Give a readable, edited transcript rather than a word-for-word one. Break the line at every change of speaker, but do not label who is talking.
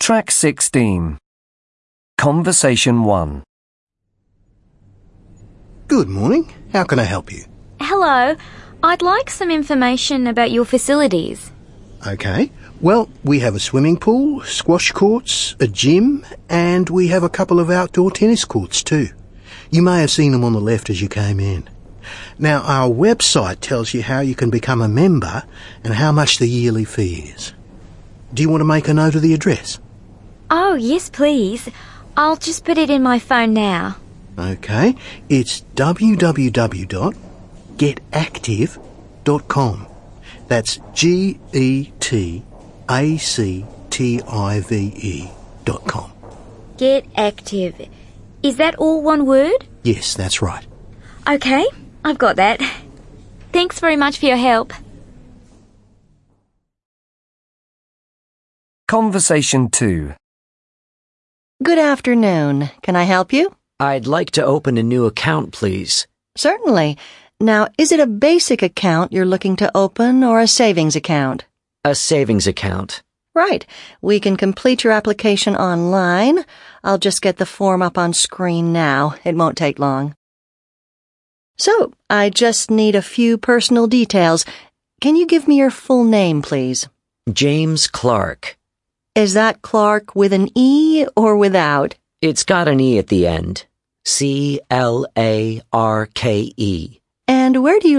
Track 16. Conversation 1.
Good morning. How can I help you?
Hello. I'd like some information about your facilities.
Okay. Well, we have a swimming pool, squash courts, a gym, and we have a couple of outdoor tennis courts too. You may have seen them on the left as you came in. Now, our website tells you how you can become a member and how much the yearly fee is. Do you want to make a note of the address?
Oh, yes, please. I'll just put it in my phone now.
Okay. It's www.getactive.com. That's GETACTIVE.com.
Get Active. Is that all one word?
Yes, that's right.
Okay, I've got that. Thanks very much for your help.
Conversation 2.
Good afternoon. Can I help you?
I'd like to open a new account, please.
Certainly. Now, is it a basic account you're looking to open or a savings account?
A savings account.
Right. We can complete your application online. I'll just get the form up on screen now. It won't take long. So, I just need a few personal details. Can you give me your full name, please?
James Clark.
Is that Clark with an E or without?
It's got an E at the end. CLARKE.
And where do you